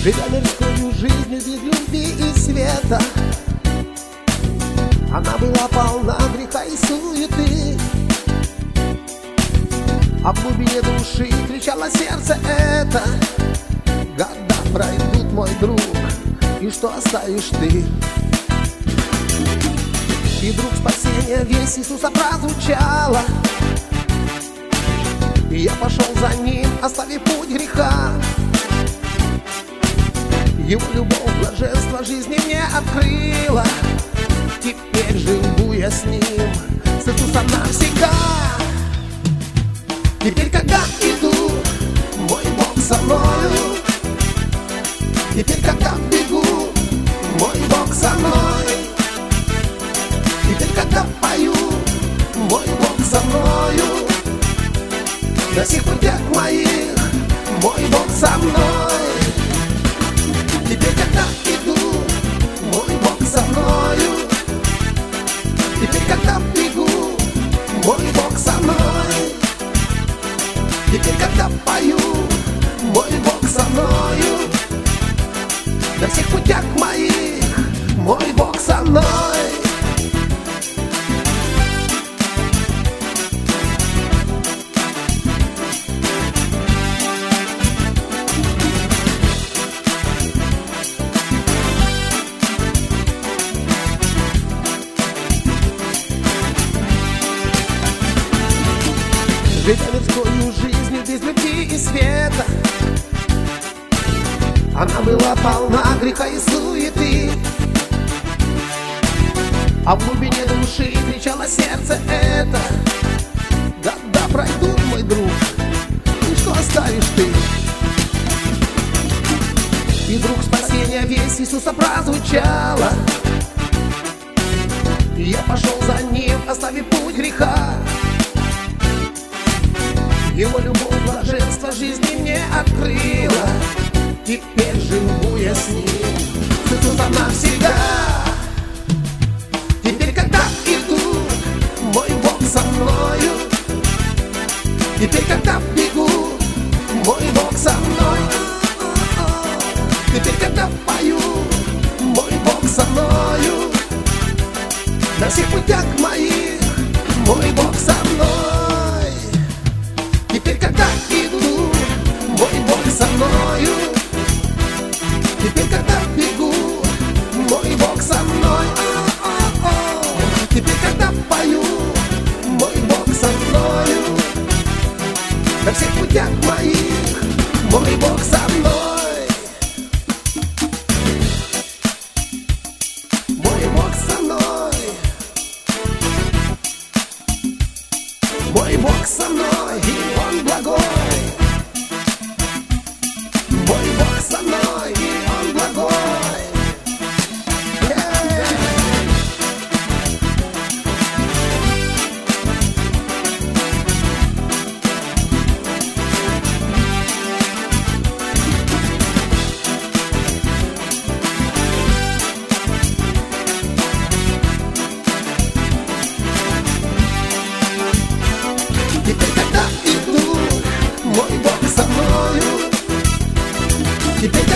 Живя мирскую жизнью без любви и света, она была полна греха и суеты. А в глубине души кричало сердце это: года пройдут, мой друг, и что оставишь ты? И вдруг спасение весть Иисуса прозвучало, и я пошел за Ним, оставив путь греха. Его любовь, блаженство жизни мне открыла. Теперь живу я с Ним, с Иисусом навсегда. Теперь, когда иду, мой Бог со мною. Теперь, когда бегу, мой Бог со мной. Теперь, когда пою, мой Бог со мною. На всех путях моих мой Бог со мной. Теперь, когда иду, мой Бог со мною. Теперь, когда бегу, мой Бог со мной. Теперь, когда пою, мой Бог со мною. На всех путях моих мой Бог со мной. Живя мирскую жизнью без любви и света, она была полна греха и суеты. А в глубине души кричало сердце это: года пройдут, мой друг, и что оставишь ты? И вдруг спасение весть Иисуса прозвучало, и я пошел за Ним, оставив путь греха. Его любовь, блаженство жизни мне открыла. Теперь живу я с Ним, с Иисусом навсегда. Теперь, когда иду, мой Бог со мною. Теперь, когда бегу, мой Бог со мной. Теперь, когда пою, мой Бог со мною. На всех путях моих мой Бог со мной. Теперь, когда иду, мой Бог со мною. Теперь, когда бегу, мой Бог со мной. Теперь, когда пою, мой Бог со мною. На всех путях моих мой Бог со мной. Мой Бог со мной. Мой Бог со мной, и Он благой. Мой Бог со мной, и Он благой. Теперь, когда иду, мой Бог со мною. Теперь,